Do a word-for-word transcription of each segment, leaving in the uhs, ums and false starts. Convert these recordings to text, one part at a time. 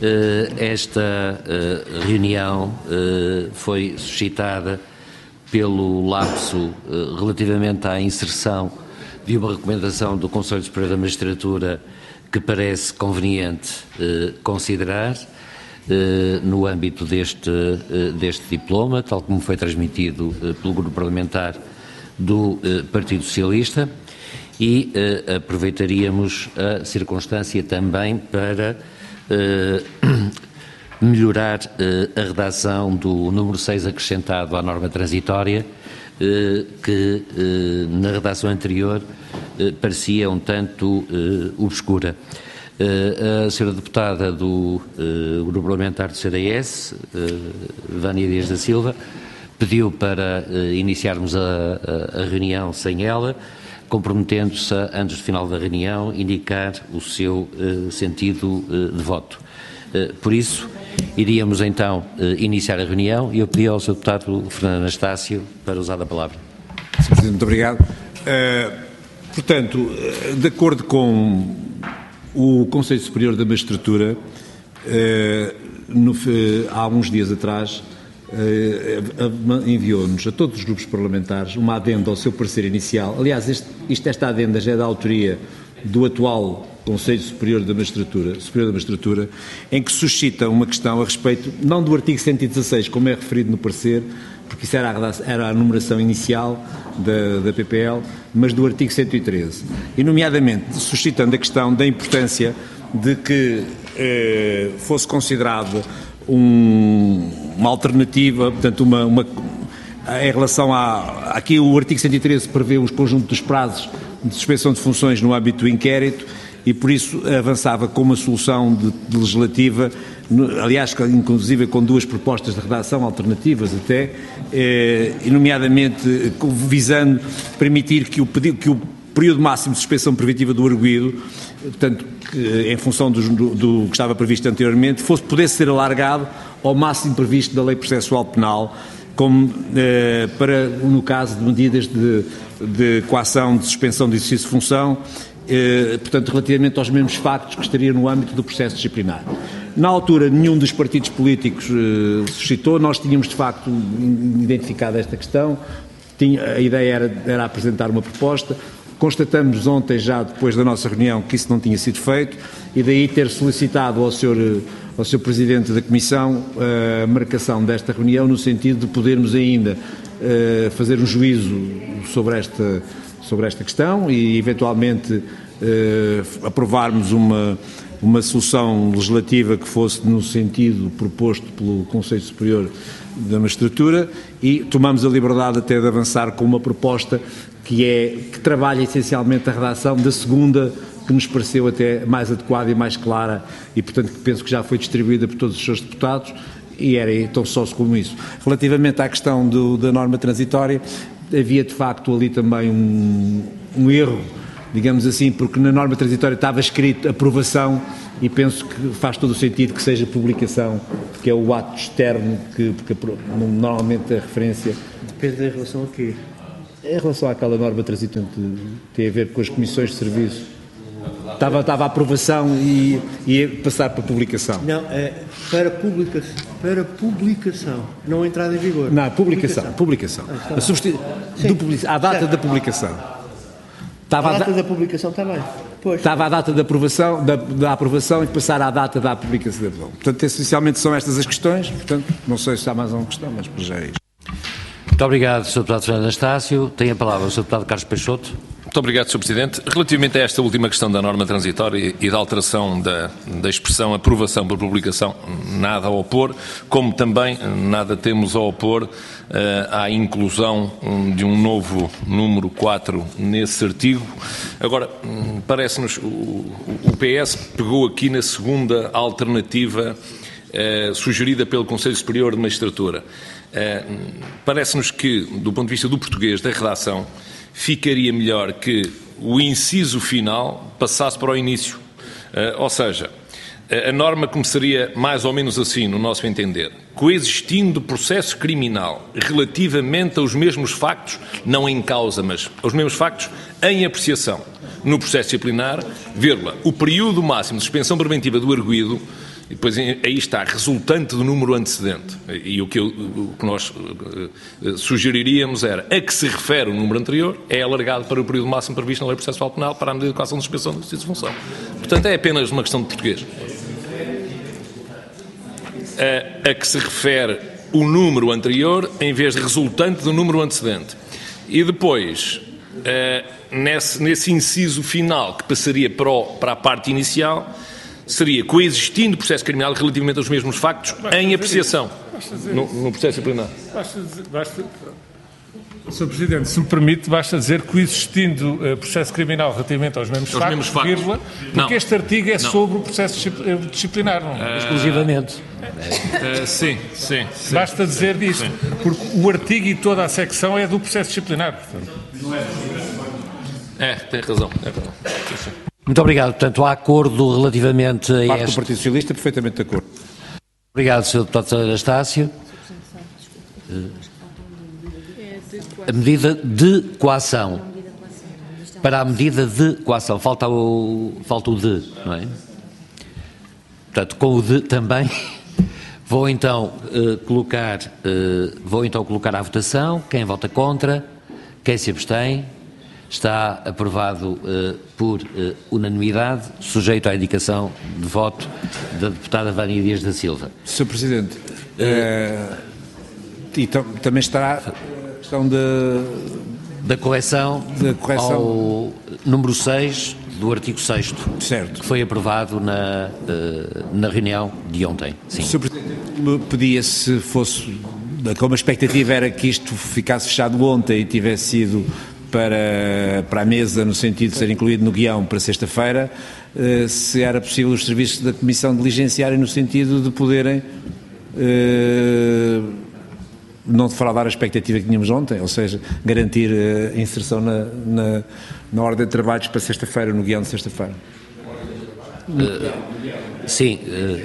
Esta reunião foi suscitada pelo lapso relativamente à inserção de uma recomendação do Conselho Superior da Magistratura que parece conveniente considerar no âmbito deste, deste diploma, tal como foi transmitido pelo Grupo Parlamentar do Partido Socialista, e aproveitaríamos a circunstância também para melhorar a redação do número seis acrescentado à norma transitória, que na redação anterior parecia um tanto obscura. A senhora deputada do Grupo Parlamentar do C D S, Vânia Dias da Silva, pediu para iniciarmos a, a, a reunião sem ela, comprometendo-se a, antes do final da reunião, indicar o seu uh, sentido uh, de voto. Uh, por isso, iríamos então uh, iniciar a reunião e eu pedi ao senhor deputado Fernando Anastácio para usar a palavra. senhor Presidente, muito obrigado. Uh, portanto, de acordo com o Conselho Superior da Magistratura, uh, no, uh, há uns dias atrás, Uh, enviou-nos a todos os grupos parlamentares uma adenda ao seu parecer inicial. Aliás, este, isto, esta adenda já é da autoria do atual Conselho Superior da Magistratura, Superior da Magistratura, em que suscita uma questão a respeito, não do artigo cento e dezasseis, como é referido no parecer, porque isso era a, era a numeração inicial da, da P P L, mas do artigo cento e treze. E, nomeadamente, suscitando a questão da importância de que eh, fosse considerado Um, uma alternativa, portanto, uma, uma, em relação a... Aqui o artigo cento e treze prevê os conjuntos dos prazos de suspensão de funções no âmbito do inquérito e, por isso, avançava com uma solução de, de legislativa, aliás, inclusive com duas propostas de redação alternativas até, eh, e, nomeadamente, visando permitir que o, que o período máximo de suspensão preventiva do arguido, portanto, que, em função do, do, do que estava previsto anteriormente, fosse, pudesse ser alargado ao máximo previsto da Lei Processual Penal, como eh, para, no caso de medidas de, de coação de suspensão de exercício de função, eh, portanto, relativamente aos mesmos factos que estariam no âmbito do processo disciplinar. Na altura, nenhum dos partidos políticos eh, suscitou, nós tínhamos, de facto, identificado esta questão, tinha, a ideia era, era apresentar uma proposta. Constatamos ontem, já depois da nossa reunião, que isso não tinha sido feito e daí ter solicitado ao senhor, ao senhor Presidente da Comissão a marcação desta reunião no sentido de podermos ainda uh, fazer um juízo sobre esta, sobre esta questão e eventualmente uh, aprovarmos uma, uma solução legislativa que fosse no sentido proposto pelo Conselho Superior da Magistratura e tomamos a liberdade até de avançar com uma proposta que, é, que trabalha essencialmente a redação da segunda, que nos pareceu até mais adequada e mais clara e, portanto, que penso que já foi distribuída por todos os seus deputados e era tão só como isso. Relativamente à questão do, da norma transitória, havia de facto ali também um, um erro, digamos assim, porque na norma transitória estava escrito aprovação e penso que faz todo o sentido que seja publicação, que é o ato externo, que, porque normalmente a referência... Depende em relação a quê? Em relação àquela norma transitória que tem a ver com as comissões de serviço, estava, estava a aprovação e ia passar para publicação. Não, é para publicação, para publicação, não a entrada em vigor. Não, publicação, publicação. publicação. Ah, a, substitu... do public... a data certo. da publicação. Estava a data a da... da publicação também. Pois. Estava a data da aprovação, da, da aprovação e passar à data da publicação. Portanto, essencialmente são estas as questões, portanto, não sei se há mais uma questão, mas já é isto. Muito obrigado, senhor Deputado Fernando Anastácio. Tem a palavra o senhor Deputado Carlos Peixoto. Muito obrigado, senhor Presidente. Relativamente a esta última questão da norma transitória e da alteração da, da expressão aprovação por publicação, nada a opor, como também nada temos a opor uh, à inclusão de um novo número quatro nesse artigo. Agora, parece-nos, o, o P S pegou aqui na segunda alternativa uh, sugerida pelo Conselho Superior de Magistratura. Uh, parece-nos que, do ponto de vista do português, da redação, ficaria melhor que o inciso final passasse para o início. Uh, ou seja, a norma começaria mais ou menos assim, no nosso entender. Coexistindo processo criminal relativamente aos mesmos factos, não em causa, mas aos mesmos factos em apreciação no processo disciplinar, vírgula, o período máximo de suspensão preventiva do arguido E depois aí está, resultante do número antecedente. E o que, eu, o que nós uh, sugeriríamos era, a que se refere o número anterior, é alargado para o período máximo previsto na Lei Processual Penal para a medida de coação de suspensão do exercício de função. Portanto, é apenas uma questão de português. A, a que se refere o número anterior em vez de resultante do número antecedente. E depois, uh, nesse, nesse inciso final, que passaria para, o, para a parte inicial, seria coexistindo processo criminal relativamente aos mesmos factos basta em apreciação no, no processo disciplinar. Basta dizer, basta, senhor Presidente, se me permite, basta dizer coexistindo uh, processo criminal relativamente aos mesmos, factos, mesmos factos, vírgula, porque não. Este artigo é não. sobre o processo disciplinar, não é? Uh, exclusivamente. Uh, sim, sim, sim. Basta dizer disso, porque o artigo e toda a secção é do processo disciplinar. Portanto. É, tem razão. Tem razão. Sim, sim. Muito obrigado. Portanto, há acordo relativamente a Parte este... do Partido Socialista, perfeitamente de acordo. Obrigado, senhor Deputado Anastácio. A medida de coação. Para a medida de coação. Falta o, falta o de, não é? Portanto, com o de também, vou então, uh, colocar, uh, vou então colocar à votação. Quem vota contra? Quem se abstém? Está aprovado uh, por uh, unanimidade, sujeito à indicação de voto da deputada Vânia Dias da Silva. senhor Presidente, uh, e tam, também estará a questão de, da correção, de correção ao número seis do artigo sexto, certo, que foi aprovado na, uh, na reunião de ontem. Sim. senhor Presidente, pedia se fosse, como a expectativa era que isto ficasse fechado ontem e tivesse sido Para, para a mesa, no sentido de ser incluído no guião para sexta-feira, eh, se era possível os serviços da Comissão diligenciarem no sentido de poderem eh, não defraudar a expectativa que tínhamos ontem, ou seja, garantir a inserção na, na, na ordem de trabalhos para sexta-feira, no guião de sexta-feira. Uh, sim. Uh,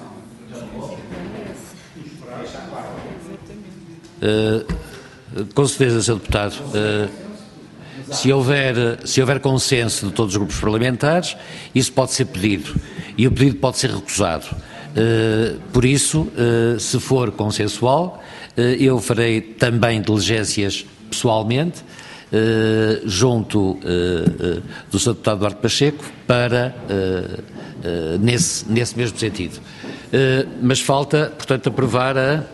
uh, com certeza, senhor Deputado. Uh, Se houver, se houver consenso de todos os grupos parlamentares, isso pode ser pedido e o pedido pode ser recusado. Uh, por isso, uh, se for consensual, uh, eu farei também diligências pessoalmente, uh, junto uh, uh, do senhor Deputado Duarte Pacheco, para, uh, uh, nesse, nesse mesmo sentido. Uh, mas falta, portanto, aprovar a, a,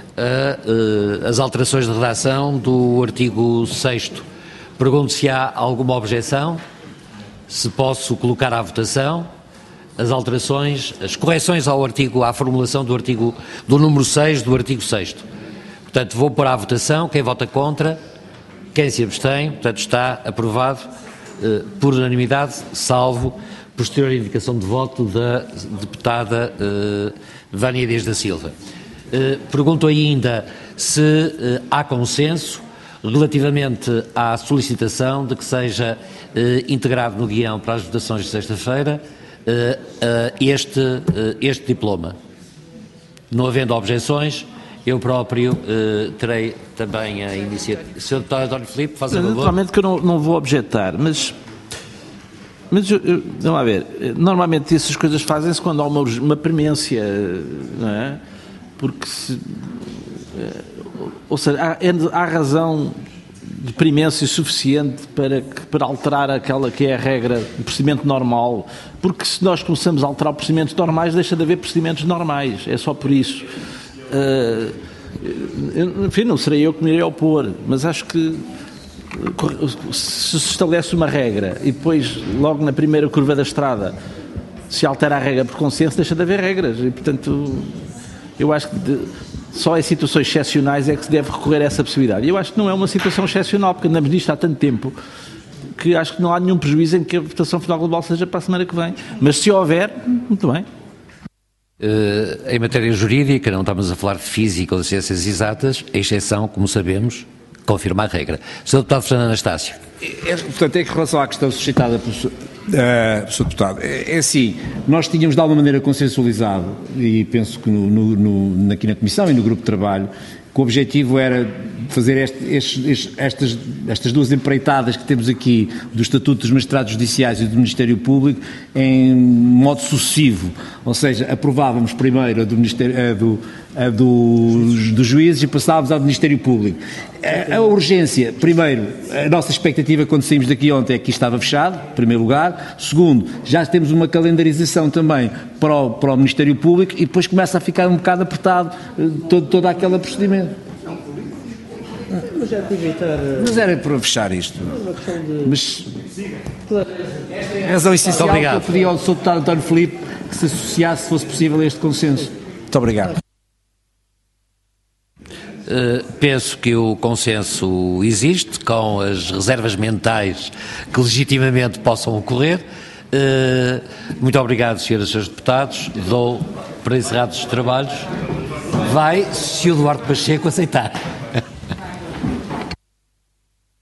uh, as alterações de redação do artigo sexto. Pergunto se há alguma objeção, se posso colocar à votação as alterações, as correções ao artigo, à formulação do artigo, do número seis do artigo sexto. Portanto, vou pôr à votação. Quem vota contra? Quem se abstém? Portanto, está aprovado eh, por unanimidade, salvo posterior indicação de voto da deputada eh, Vânia Dias da Silva. Eh, pergunto ainda se eh, há consenso relativamente à solicitação de que seja eh, integrado no guião para as votações de sexta-feira eh, eh, este, eh, este diploma. Não havendo objeções, eu próprio eh, terei também a iniciativa. senhor Deputado António Filipe, faz a favor. Naturalmente que eu não, não vou objetar, mas, mas eu, eu, vamos lá ver, normalmente essas coisas fazem-se quando há uma, uma premência, não é? Porque se... Ou seja, há, há razão de premência suficiente para, para alterar aquela que é a regra do procedimento normal, porque se nós começamos a alterar procedimentos normais, deixa de haver procedimentos normais, é só por isso. Uh, enfim, não serei eu que me irei opor, mas acho que se se estabelece uma regra e depois, logo na primeira curva da estrada, se altera a regra por consenso, deixa de haver regras e, portanto, eu acho que... De, só em situações excepcionais é que se deve recorrer a essa possibilidade. E eu acho que não é uma situação excepcional, porque andamos nisto há tanto tempo que acho que não há nenhum prejuízo em que a votação final global seja para a semana que vem. Mas se houver, muito bem. Uh, em matéria jurídica, não estamos a falar de física ou de ciências exatas, a exceção, como sabemos, confirma a regra. senhor Deputado Fernando Anastácio. É, portanto, é que em relação à questão suscitada pelo senhor Uh, senhor Deputado, é, é assim, nós tínhamos de alguma maneira consensualizado, e penso que no, no, no, aqui na Comissão e no Grupo de Trabalho, que o objetivo era fazer este, este, estas, estas duas empreitadas que temos aqui do Estatuto dos Magistrados Judiciais e do Ministério Público em modo sucessivo, ou seja, aprovávamos primeiro a do Ministério, a do, a dos, dos juízes e passávamos ao do Ministério Público. A, a urgência, primeiro, a nossa expectativa quando saímos daqui ontem é que isto estava fechado, em primeiro lugar. Segundo, já temos uma calendarização também para o, para o Ministério Público e depois começa a ficar um bocado apertado todo, todo aquele procedimento. Mas é para evitar... Mas era para fechar isto. De... Mas... É o essencial que eu pedi ao doutor Deputado António Filipe que se associasse, se fosse possível, a este consenso. Muito obrigado. Uh, penso que o consenso existe, com as reservas mentais que legitimamente possam ocorrer. Uh, muito obrigado, senhoras e senhores deputados. Dou para encerrados os trabalhos. Vai, se o Duarte Pacheco aceitar.